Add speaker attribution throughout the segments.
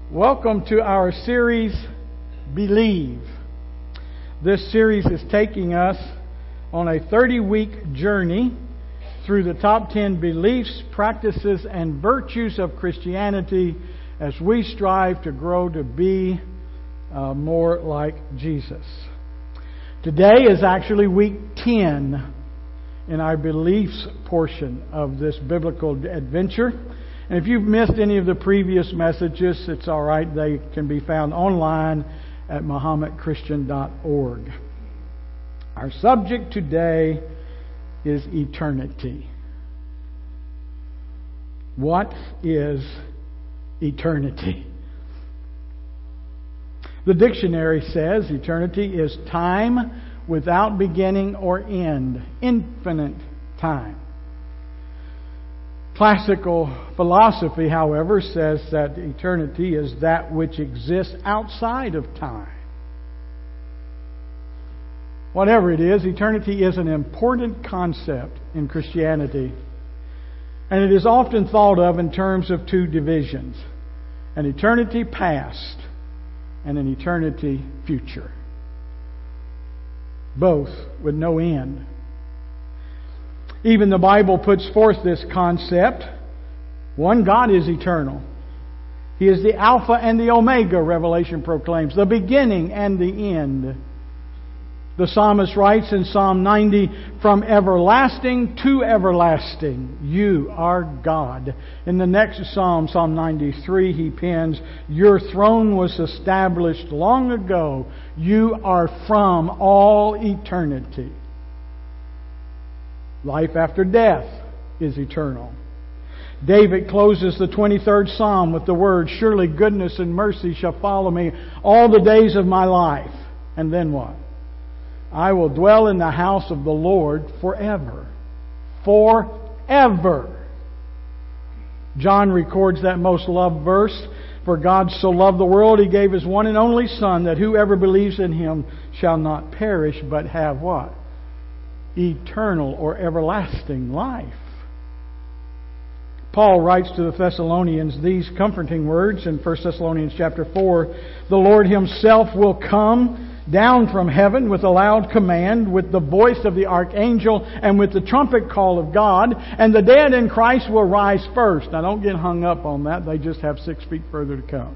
Speaker 1: Welcome to our series, Believe. This series is taking us on a 30-week journey through the top 10 beliefs, practices, and virtues of Christianity as we strive to grow to be more like Jesus. Today is actually week 10 in our beliefs portion of this biblical adventure. And if you've missed any of the previous messages, it's all right. They can be found online at mahometchristian.org. Our subject today is eternity. What is eternity? The dictionary says eternity is time without beginning or end, infinite time. Classical philosophy, however, says that eternity is that which exists outside of time. Whatever it is, eternity is an important concept in Christianity. And it is often thought of in terms of two divisions: an eternity past and an eternity future. Both with no end. Even the Bible puts forth this concept. One God is eternal. He is the Alpha and the Omega, Revelation proclaims, the beginning and the end. The psalmist writes in Psalm 90, "From everlasting to everlasting, you are God." In the next psalm, Psalm 93, he pens, "Your throne was established long ago. You are from all eternity." Life after death is eternal. David closes the 23rd Psalm with the words, "Surely goodness and mercy shall follow me all the days of my life." And then what? "I will dwell in the house of the Lord forever." Forever. John records that most loved verse, "For God so loved the world, He gave His one and only Son, that whoever believes in Him shall not perish, but have" what? Eternal or everlasting life. Paul writes to the Thessalonians these comforting words in 1 Thessalonians chapter 4. "The Lord Himself will come down from heaven with a loud command, with the voice of the archangel, and with the trumpet call of God, and the dead in Christ will rise first." Now don't get hung up on that. They just have 6 feet further to come.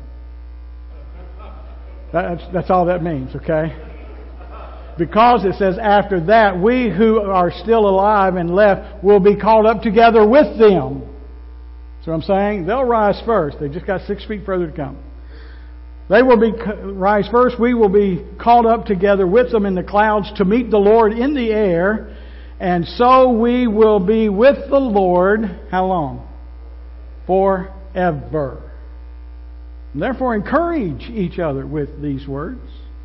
Speaker 1: That's all that means, okay? Because it says after that, we who are still alive and left will be called up together with them. So I'm saying they'll rise first. They just got 6 feet further to come. They will rise first. We will be called up together with them in the clouds to meet the Lord in the air. And so we will be with the Lord, how long? Forever. And therefore encourage each other with these words.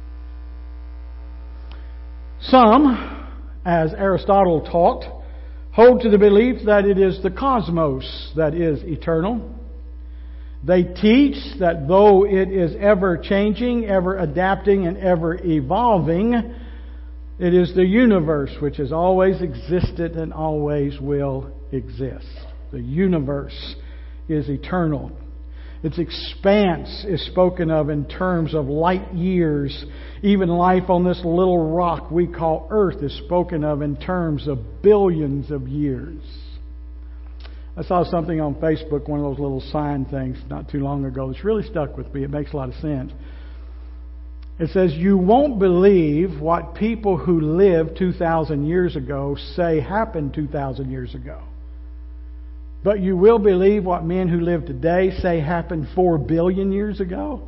Speaker 1: Some, as Aristotle taught, hold to the belief that it is the cosmos that is eternal. They teach that though it is ever changing, ever adapting, and ever evolving, it is the universe which has always existed and always will exist. The universe is eternal. Its expanse is spoken of in terms of light years. Even life on this little rock we call Earth is spoken of in terms of billions of years. I saw something on Facebook, one of those little sign things not too long ago. It's really stuck with me. It makes a lot of sense. It says, "You won't believe what people who lived 2,000 years ago say happened 2,000 years ago. But you will believe what men who live today say happened 4 billion years ago."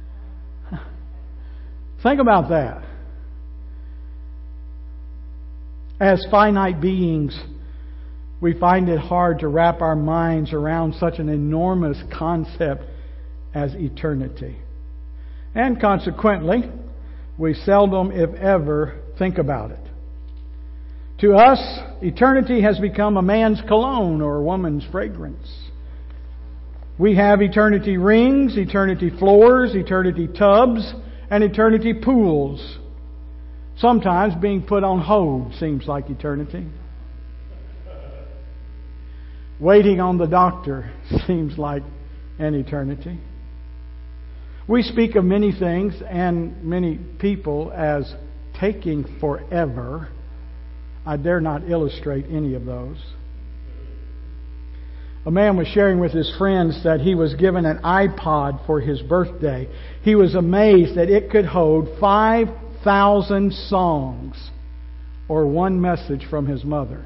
Speaker 1: Think about that. As finite beings, we find it hard to wrap our minds around such an enormous concept as eternity. And consequently, we seldom, if ever, think about it. To us, eternity has become a man's cologne or a woman's fragrance. We have eternity rings, eternity floors, eternity tubs, and eternity pools. Sometimes being put on hold seems like eternity. Waiting on the doctor seems like an eternity. We speak of many things and many people as taking forever. I dare not illustrate any of those. A man was sharing with his friends that he was given an iPod for his birthday. He was amazed that it could hold 5,000 songs or one message from his mother.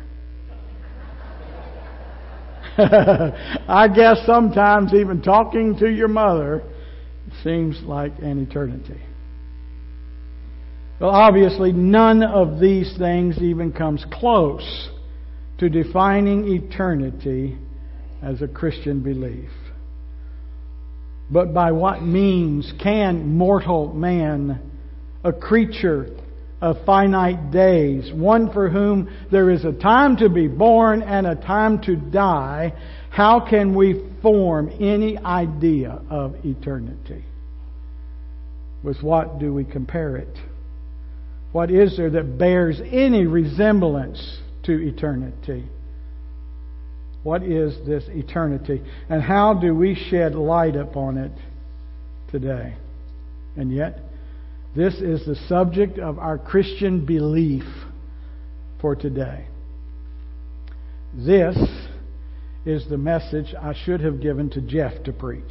Speaker 1: I guess sometimes even talking to your mother seems like an eternity. Well, obviously none of these things even comes close to defining eternity as a Christian belief. But by what means can mortal man, a creature of finite days, one for whom there is a time to be born and a time to die, how can we form any idea of eternity? With what do we compare it? What is there that bears any resemblance to eternity? What is this eternity? And how do we shed light upon it today? And yet, this is the subject of our Christian belief for today. This is the message I should have given to Jeff to preach.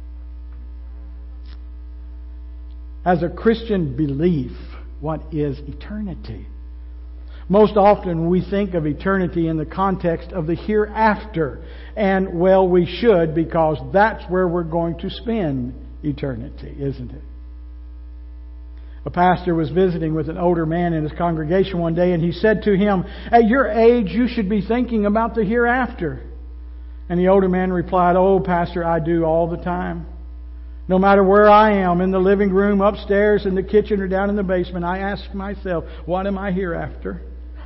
Speaker 1: As a Christian belief, what is eternity? Most often we think of eternity in the context of the hereafter. And well, we should, because that's where we're going to spend eternity, isn't it? A pastor was visiting with an older man in his congregation one day, and he said to him, "At your age, you should be thinking about the hereafter." And the older man replied, "Oh, Pastor, I do all the time. No matter where I am, in the living room, upstairs, in the kitchen, or down in the basement, I ask myself, what am I hereafter?"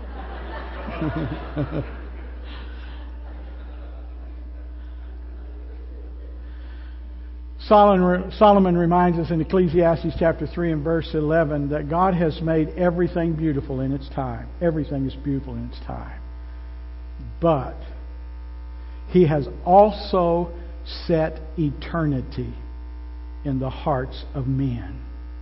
Speaker 1: Solomon reminds us in Ecclesiastes chapter 3 and verse 11 that God has made everything beautiful in its time. Everything is beautiful in its time. But He has also set eternity in the hearts of men.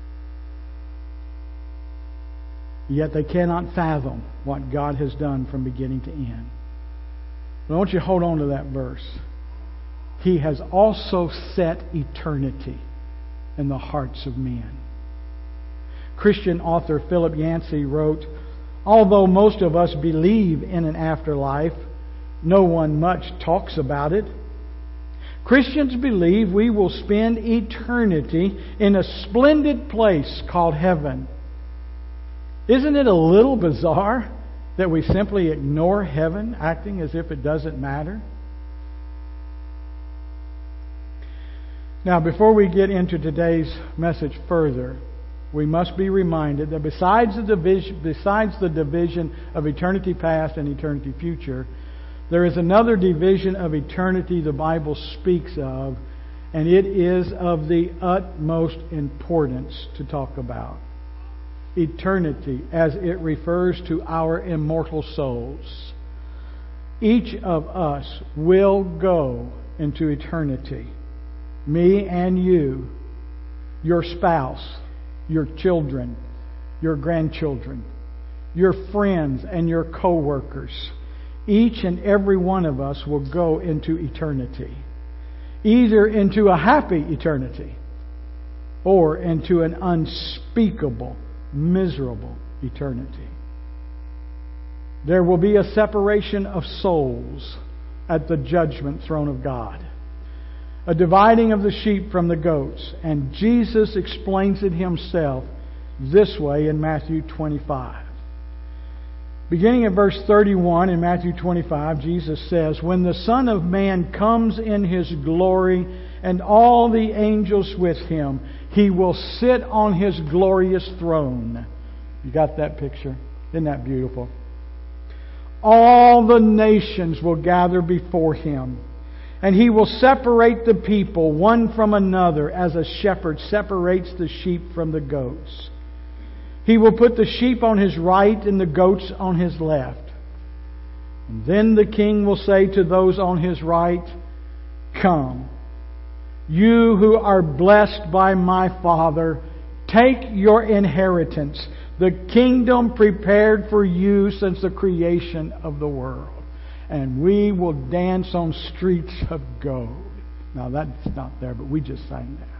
Speaker 1: Yet they cannot fathom what God has done from beginning to end. But I want you to hold on to that verse. He has also set eternity in the hearts of men. Christian author Philip Yancey wrote, "Although most of us believe in an afterlife, no one much talks about it. Christians believe we will spend eternity in a splendid place called heaven. Isn't it a little bizarre that we simply ignore heaven, acting as if it doesn't matter?" Now, before we get into today's message further, we must be reminded that besides the division of eternity past and eternity future, there is another division of eternity the Bible speaks of, and it is of the utmost importance to talk about. Eternity, as it refers to our immortal souls. Each of us will go into eternity. Me and you, your spouse, your children, your grandchildren, your friends and your co-workers. Each and every one of us will go into eternity. Either into a happy eternity or into an unspeakable, miserable eternity. There will be a separation of souls at the judgment throne of God. A dividing of the sheep from the goats. And Jesus explains it Himself this way in Matthew 25. Beginning at verse 31 in Matthew 25, Jesus says, "When the Son of Man comes in His glory and all the angels with Him, He will sit on His glorious throne." You got that picture? Isn't that beautiful? "All the nations will gather before Him. And He will separate the people one from another as a shepherd separates the sheep from the goats. He will put the sheep on His right and the goats on His left. And then the King will say to those on His right, 'Come, You who are blessed by my Father, take your inheritance, the kingdom prepared for you since the creation of the world. And we will dance on streets of gold. Now that's not there, but we just sang that.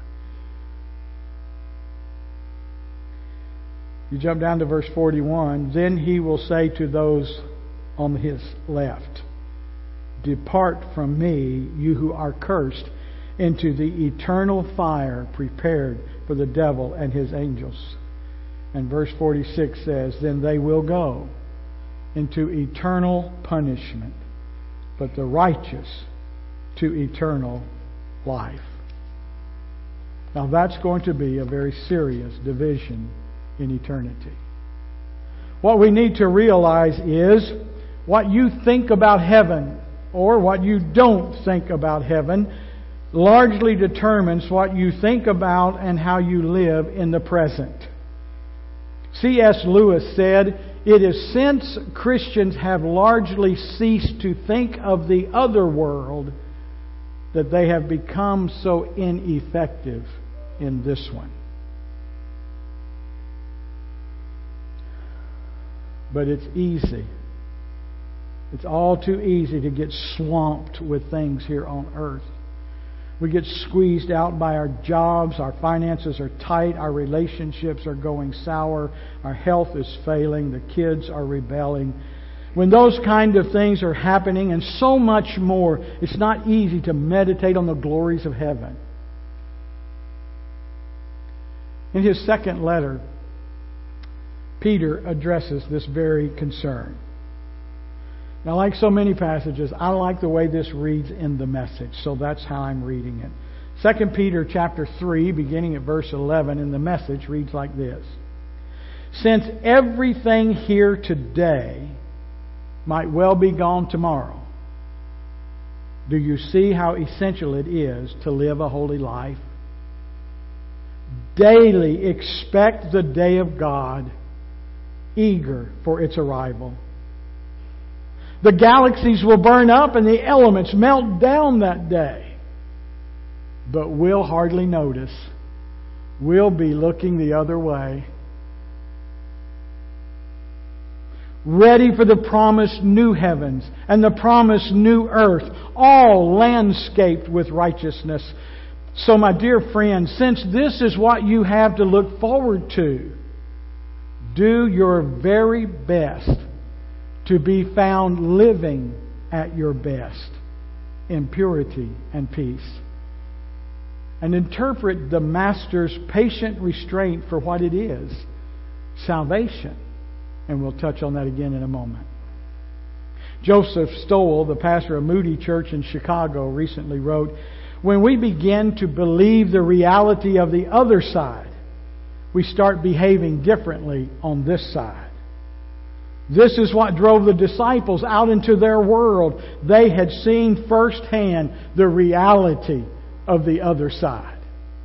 Speaker 1: You jump down to verse 41. Then he will say to those on his left, Depart from me, you who are cursed, into the eternal fire prepared for the devil and his angels. And verse 46 says, Then they will go into eternal punishment, but the righteous to eternal life. Now that's going to be a very serious division in eternity. What we need to realize is what you think about heaven or what you don't think about heaven largely determines what you think about and how you live in the present. C.S. Lewis said, It is since Christians have largely ceased to think of the other world that they have become so ineffective in this one. But it's easy. It's all too easy to get swamped with things here on earth. We get squeezed out by our jobs, our finances are tight, our relationships are going sour, our health is failing, the kids are rebelling. When those kind of things are happening and so much more, it's not easy to meditate on the glories of heaven. In his second letter, Peter addresses this very concern. Now, like so many passages, I like the way this reads in the Message, so that's how I'm reading it. 2 Peter chapter 3, beginning at verse 11, in the Message reads like this. Since everything here today might well be gone tomorrow, do you see how essential it is to live a holy life? Daily expect the day of God, eager for its arrival. The galaxies will burn up and the elements melt down that day. But we'll hardly notice. We'll be looking the other way. Ready for the promised new heavens and the promised new earth, all landscaped with righteousness. So, my dear friends, since this is what you have to look forward to, do your very best to be found living at your best in purity and peace. And interpret the Master's patient restraint for what it is, salvation. And we'll touch on that again in a moment. Joseph Stowell, the pastor of Moody Church in Chicago, recently wrote, When we begin to believe the reality of the other side, we start behaving differently on this side. This is what drove the disciples out into their world. They had seen firsthand the reality of the other side.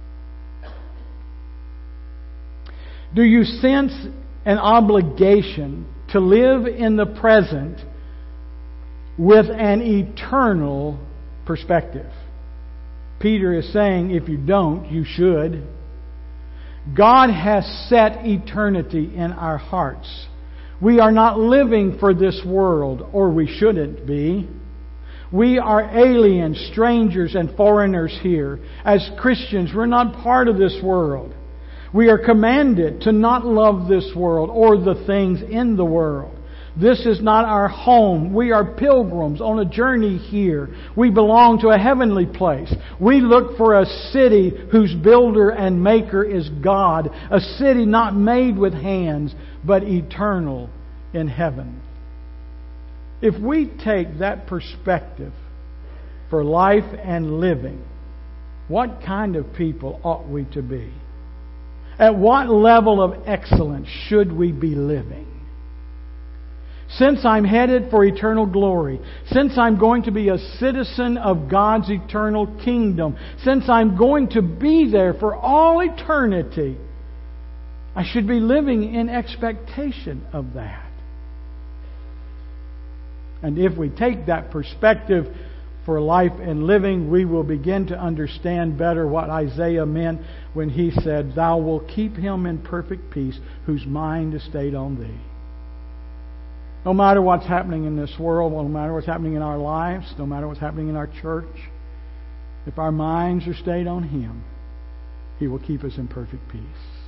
Speaker 1: Do you sense an obligation to live in the present with an eternal perspective? Peter is saying, if you don't, you should. God has set eternity in our hearts. We are not living for this world, or we shouldn't be. We are aliens, strangers, and foreigners here. As Christians, we're not part of this world. We are commanded to not love this world or the things in the world. This is not our home. We are pilgrims on a journey here. We belong to a heavenly place. We look for a city whose builder and maker is God. A city not made with hands, but eternal in heaven. If we take that perspective for life and living, what kind of people ought we to be? At what level of excellence should we be living? Since I'm headed for eternal glory, since I'm going to be a citizen of God's eternal kingdom, since I'm going to be there for all eternity, I should be living in expectation of that. And if we take that perspective, for life and living, we will begin to understand better what Isaiah meant when he said, "Thou wilt keep him in perfect peace, whose mind is stayed on Thee." No matter what's happening in this world, no matter what's happening in our lives, no matter what's happening in our church, if our minds are stayed on Him, He will keep us in perfect peace.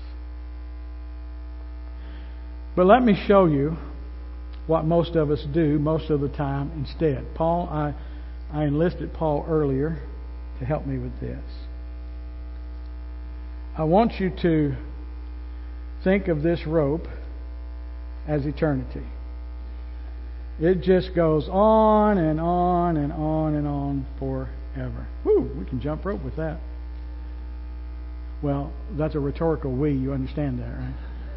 Speaker 1: But let me show you what most of us do most of the time instead. I enlisted Paul earlier to help me with this. I want you to think of this rope as eternity. It just goes on and on and on and on forever. Woo, we can jump rope with that. Well, that's a rhetorical "we." You understand that, right?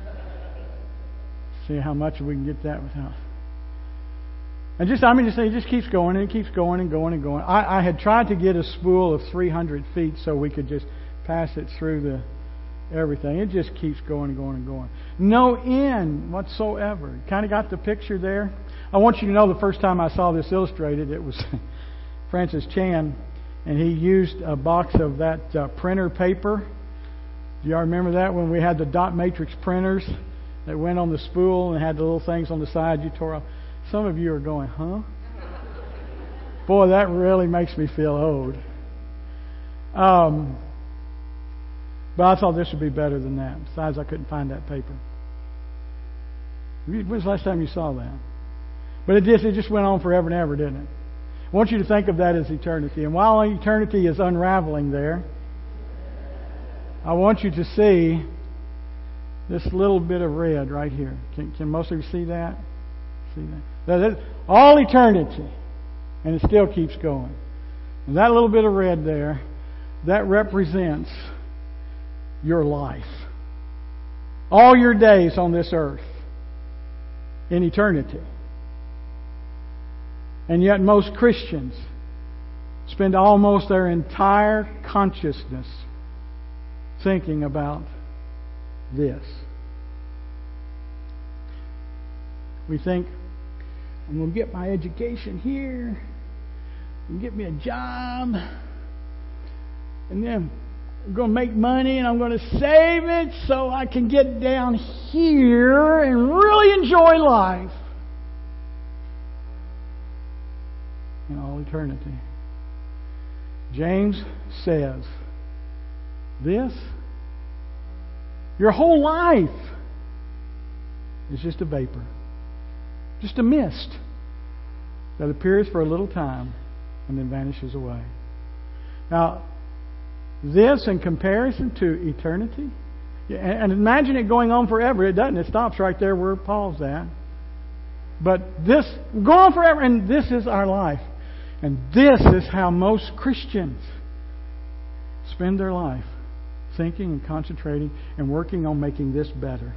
Speaker 1: See how much we can get that without. And it just keeps going and it keeps going and going and going. I had tried to get a spool of 300 feet so we could just pass it through everything. It just keeps going and going and going. No end whatsoever. Kind of got the picture there? I want you to know the first time I saw this illustrated, it was Francis Chan, and he used a box of that printer paper. Do y'all remember that when we had the dot matrix printers that went on the spool and had the little things on the side you tore off? Some of you are going, huh? Boy, that really makes me feel old. But I thought this would be better than that. Besides, I couldn't find that paper. When was the last time you saw that? But it just went on forever and ever, didn't it? I want you to think of that as eternity. And while eternity is unraveling there, I want you to see this little bit of red right here. Can most of you see that? See that? That's all eternity. And it still keeps going. And that little bit of red there, that represents your life. All your days on this earth. In eternity. And yet most Christians spend almost their entire consciousness thinking about this. We think, I'm going to get my education here, and get me a job, and then I'm going to make money and I'm going to save it so I can get down here and really enjoy life. In all eternity. James says, this, your whole life, is just a vapor. Just a mist that appears for a little time and then vanishes away. Now, this in comparison to eternity, and imagine it going on forever. It doesn't. It stops right there where Paul's at. But this, go on forever, and this is our life. And this is how most Christians spend their life, thinking and concentrating and working on making this better.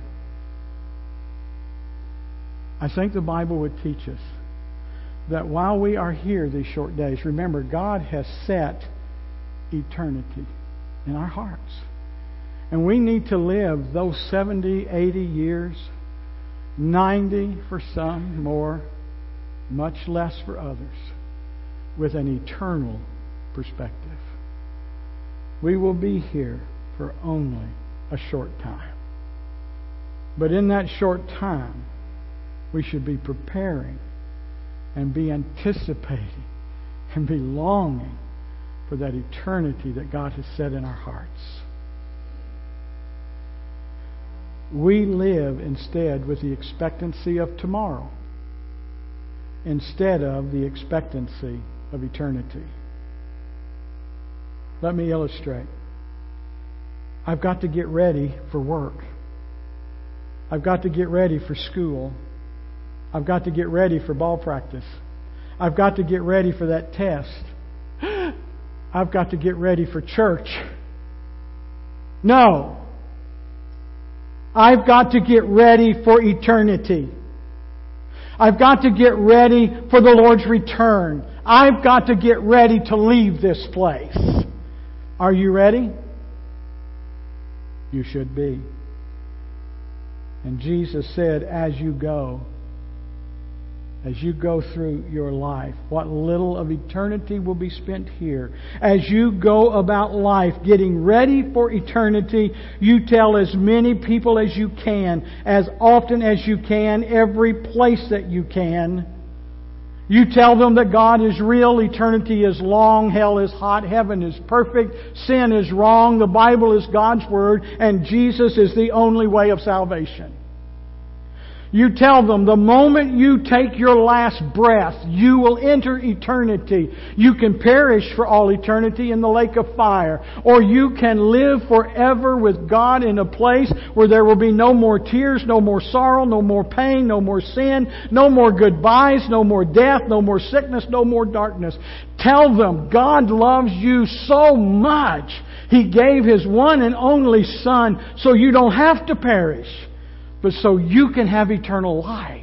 Speaker 1: I think the Bible would teach us that while we are here these short days, remember, God has set eternity in our hearts. And we need to live those 70, 80 years, 90 for some, more, much less for others, with an eternal perspective. We will be here for only a short time. But in that short time, we should be preparing and be anticipating and be longing for that eternity that God has set in our hearts. We live instead with the expectancy of tomorrow instead of the expectancy of eternity. Let me illustrate. I've got to get ready for work. I've got to get ready for school. I've got to get ready for ball practice. I've got to get ready for that test. I've got to get ready for church. No. I've got to get ready for eternity. I've got to get ready for the Lord's return. I've got to get ready to leave this place. Are you ready? You should be. And Jesus said, as you go, as you go through your life. What little of eternity will be spent here. As you go about life getting ready for eternity, you tell as many people as you can, as often as you can, every place that you can. You tell them that God is real, eternity is long, hell is hot, heaven is perfect, sin is wrong, the Bible is God's Word, and Jesus is the only way of salvation. You tell them the moment you take your last breath, you will enter eternity. You can perish for all eternity in the lake of fire. Or you can live forever with God in a place where there will be no more tears, no more sorrow, no more pain, no more sin, no more goodbyes, no more death, no more sickness, no more darkness. Tell them God loves you so much. He gave His one and only Son so you don't have to perish, but so you can have eternal life.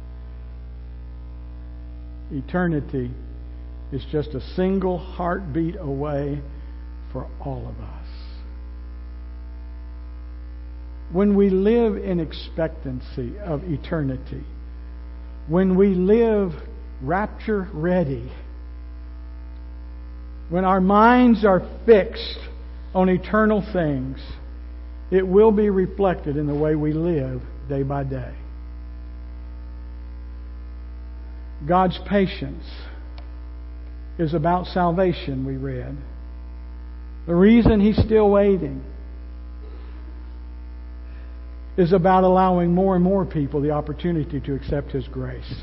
Speaker 1: Eternity is just a single heartbeat away for all of us. When we live in expectancy of eternity, when we live rapture ready, when our minds are fixed on eternal things, it will be reflected in the way we live day by day. God's patience is about salvation, we read. The reason He's still waiting is about allowing more and more people the opportunity to accept His grace.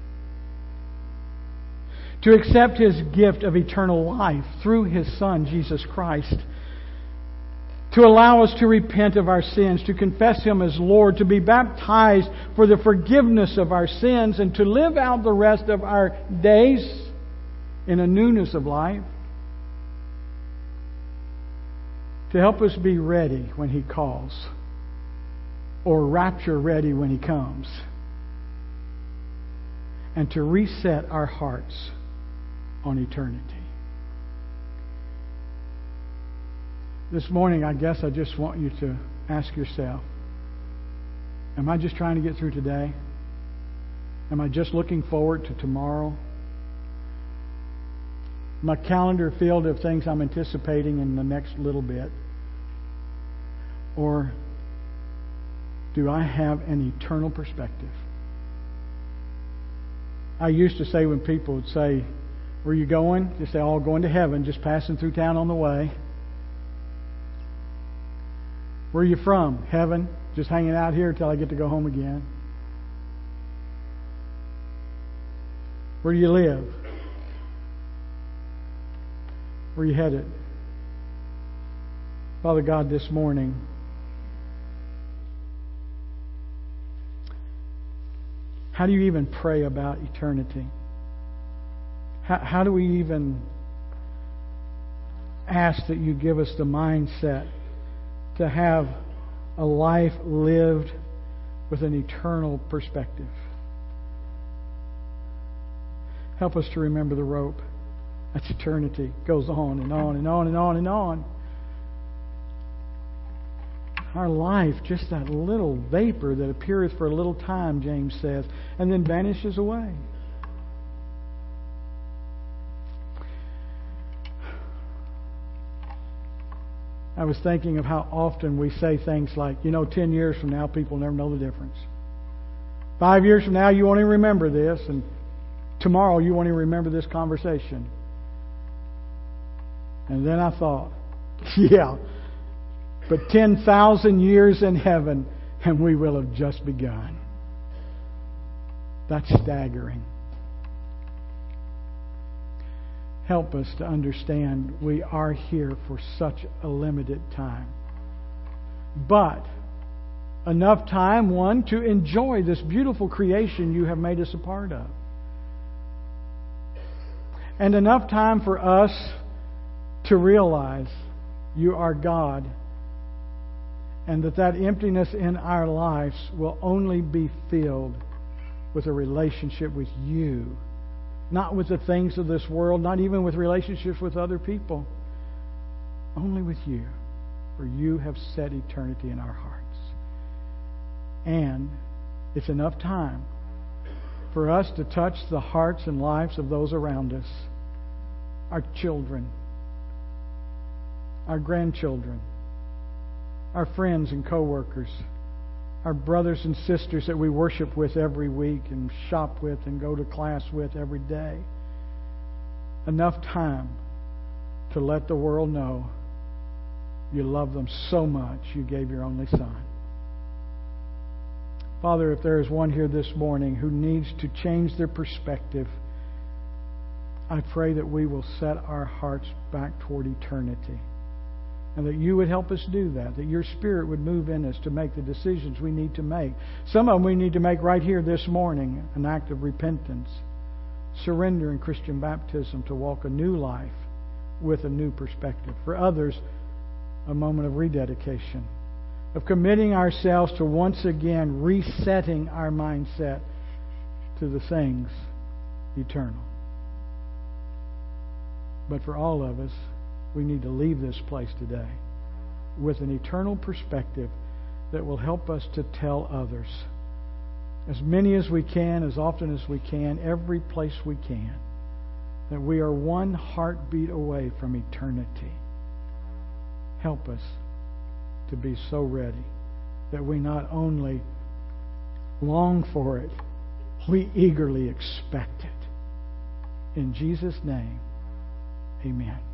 Speaker 1: To accept His gift of eternal life through His Son, Jesus Christ. To allow us to repent of our sins, to confess Him as Lord, to be baptized for the forgiveness of our sins, and to live out the rest of our days in a newness of life. To help us be ready when He calls, or rapture ready when He comes. And to reset our hearts on eternity. This morning, I guess I just want you to ask yourself, am I just trying to get through today? Am I just looking forward to tomorrow? My calendar filled of things I'm anticipating in the next little bit? Or do I have an eternal perspective? I used to say when people would say, "Where are you going?" Just say, "Oh, going to heaven, just passing through town on the way." "Where are you from?" "Heaven, just hanging out here until I get to go home again." "Where do you live?" "Where are you headed?" Father God, this morning, how do you even pray about eternity? How do we even ask that you give us the mindset to have a life lived with an eternal perspective? Help us to remember the rope. That's eternity. It goes on and on and on and on and on. Our life, just that little vapor that appeareth for a little time, James says, and then vanishes away. I was thinking of how often we say things like, 10 years from now, people never know the difference. 5 years from now, you won't even remember this, and tomorrow you won't even remember this conversation. And then I thought, yeah, but 10,000 years in heaven, and we will have just begun. That's staggering. Help us to understand we are here for such a limited time. But enough time, one, to enjoy this beautiful creation you have made us a part of. And enough time for us to realize you are God, and that emptiness in our lives will only be filled with a relationship with you. Not with the things of this world, not even with relationships with other people. Only with you. For you have set eternity in our hearts. And it's enough time for us to touch the hearts and lives of those around us, our children, our grandchildren, our friends and co-workers, our brothers and sisters that we worship with every week and shop with and go to class with every day. Enough time to let the world know you love them so much you gave your only Son. Father, if there is one here this morning who needs to change their perspective, I pray that we will set our hearts back toward eternity. And that you would help us do that. That your Spirit would move in us to make the decisions we need to make. Some of them we need to make right here this morning. An act of repentance. Surrender in Christian baptism to walk a new life with a new perspective. For others, a moment of rededication. Of committing ourselves to once again resetting our mindset to the things eternal. But for all of us, we need to leave this place today with an eternal perspective that will help us to tell others, as many as we can, as often as we can, every place we can, that we are one heartbeat away from eternity. Help us to be so ready that we not only long for it, we eagerly expect it. In Jesus' name, amen.